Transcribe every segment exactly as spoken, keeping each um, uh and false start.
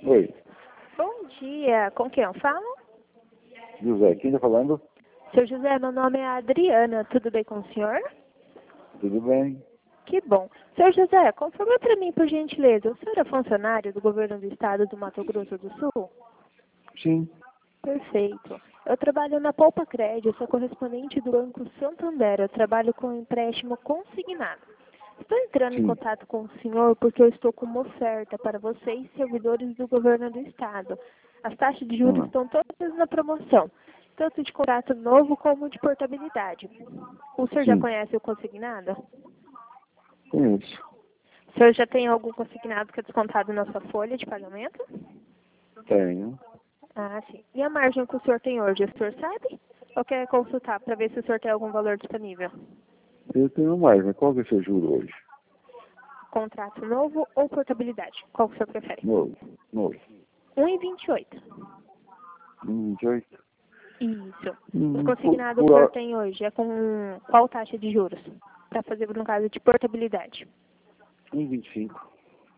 Oi, Bom dia, com quem eu falo? José, quem está falando? Seu José, meu nome é Adriana, tudo bem com o senhor? Tudo bem? Que bom. Seu José, confirma para mim, por gentileza, o senhor é funcionário do governo do estado do Mato Grosso do Sul? Sim. Perfeito. Eu trabalho na Poupa Crédito, sou correspondente do Banco Santander, eu trabalho com empréstimo consignado. Estou entrando em Sim. contato com o senhor porque eu estou com uma oferta para vocês, servidores do governo do estado. As taxas de juros Ah, estão todas na promoção, tanto de contrato novo como de portabilidade. O senhor já sim. conhece o consignado? Conheço. O senhor já tem algum consignado que é descontado na sua folha de pagamento? Tenho. Ah, sim. E a margem que o senhor tem hoje, o senhor sabe? Ou quer consultar para ver se o senhor tem algum valor disponível? Eu tenho mais, mas qual que é o seu juro hoje? Contrato novo ou portabilidade? Qual que o senhor prefere? Novo. Novo. um vírgula vinte e oito. Hum, vinte e oito. Isso. O Hum, por, consignado que o por, senhor a- tem hoje é com qual taxa de juros? Para fazer no caso de portabilidade. um vírgula vinte e cinco.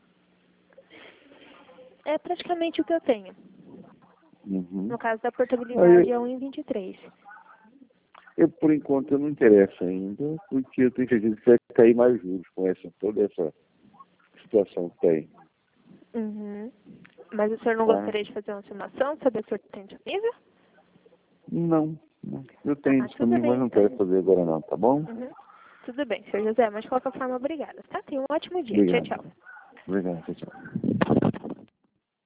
É praticamente o que eu tenho. Uhum. No caso da portabilidade Aí, é um vírgula vinte e três. eu, por enquanto, eu não interesso ainda, porque eu tenho certeza que vai cair mais juros com essa, toda essa situação que tem. Uhum. Mas o senhor não Tá? gostaria de fazer uma simulação, saber se o senhor tem disponível? Não, não. Eu tenho Ah, tudo disponível, bem mas não quero então. fazer agora não, tá bom? Uhum. Tudo bem, senhor José, mas de qualquer forma, obrigada, tá? Tenha um ótimo dia. Tchau, Obrigado. tchau. Obrigado, tchau.